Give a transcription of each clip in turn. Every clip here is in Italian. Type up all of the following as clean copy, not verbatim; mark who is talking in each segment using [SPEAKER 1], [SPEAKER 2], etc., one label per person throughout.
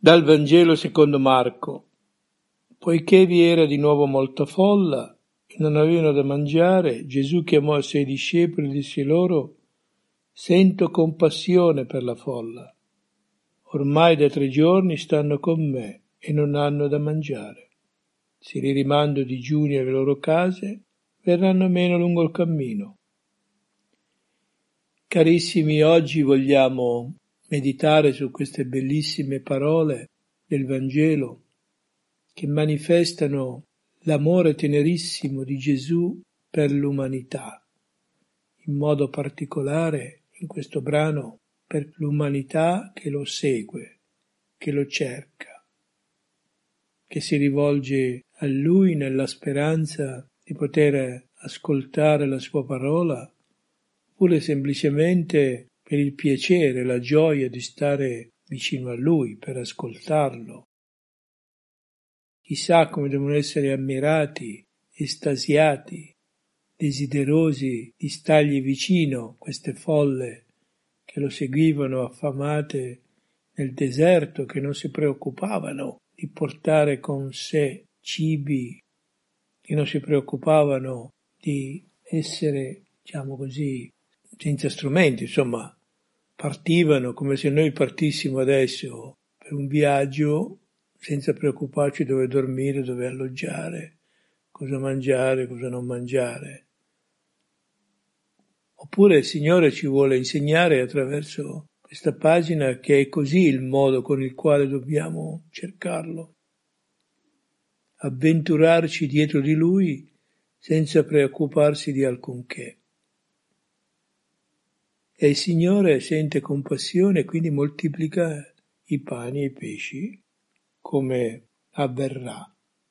[SPEAKER 1] Dal Vangelo secondo Marco. Poiché vi era di nuovo molta folla e non avevano da mangiare, Gesù chiamò i suoi discepoli e disse loro: «Sento compassione per la folla. Ormai da 3 giorni stanno con me e non hanno da mangiare. Se li rimando digiuni alle loro case, verranno meno lungo il cammino». Carissimi, oggi vogliamo meditare su queste bellissime parole del Vangelo che manifestano l'amore tenerissimo di Gesù per l'umanità, in modo particolare in questo brano per l'umanità che lo segue, che lo cerca, che si rivolge a Lui nella speranza di poter ascoltare la sua parola, oppure semplicemente per il piacere, la gioia di stare vicino a Lui, per ascoltarlo. Chissà come devono essere ammirati, estasiati, desiderosi di stargli vicino queste folle che lo seguivano affamate nel deserto, che non si preoccupavano di portare con sé cibi, che non si preoccupavano di essere, diciamo così, senza strumenti, insomma, partivano come se noi partissimo adesso per un viaggio senza preoccuparci dove dormire, dove alloggiare, cosa mangiare, cosa non mangiare. Oppure il Signore ci vuole insegnare attraverso questa pagina che è così il modo con il quale dobbiamo cercarlo. Avventurarci dietro di Lui senza preoccuparsi di alcunché. E il Signore sente compassione e quindi moltiplica i pani e i pesci, come avverrà.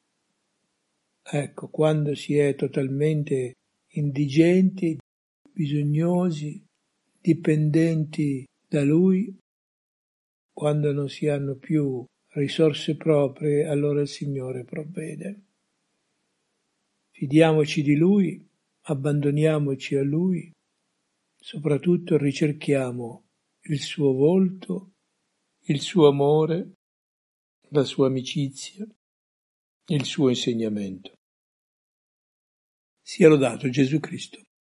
[SPEAKER 1] Ecco, quando si è totalmente indigenti, bisognosi, dipendenti da Lui, quando non si hanno più risorse proprie, allora il Signore provvede. Fidiamoci di Lui, abbandoniamoci a Lui, soprattutto ricerchiamo il suo volto, il suo amore, la sua amicizia, il suo insegnamento. Sia lodato Gesù Cristo.